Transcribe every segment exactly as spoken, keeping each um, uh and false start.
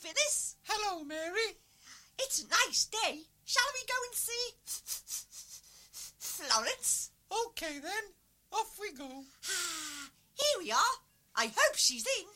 Phyllis. Hello, Mary. It's a nice day. Shall we go and see Florence? OK, then. Off we go. Here we are. I hope she's in.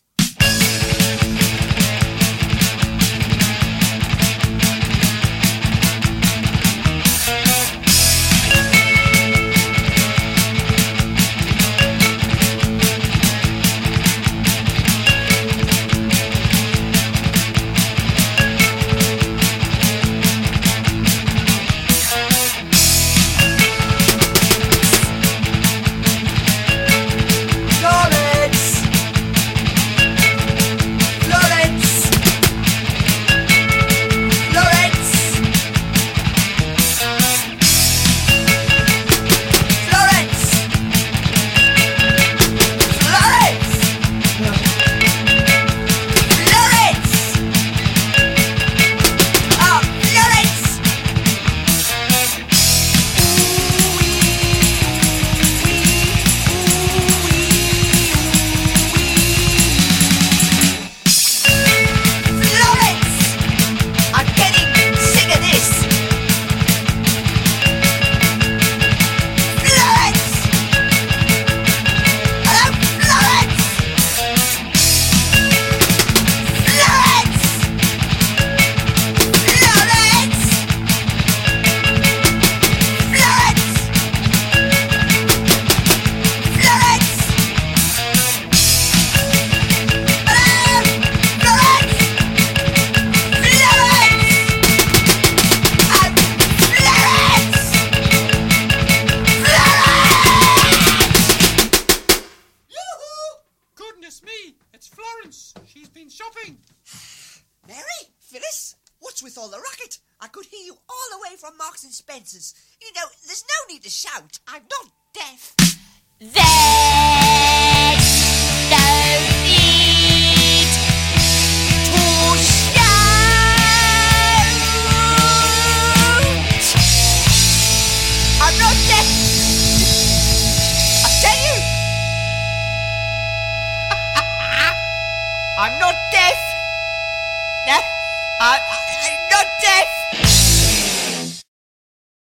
Me, it's Florence. She's been shopping. Mary? Phyllis? What's with all the racket? I could hear you all the way from Marks and Spencer's. You know, there's no need to shout. I'm not deaf. There's no need to shout. I'm not deaf. I tell you. I'm not deaf.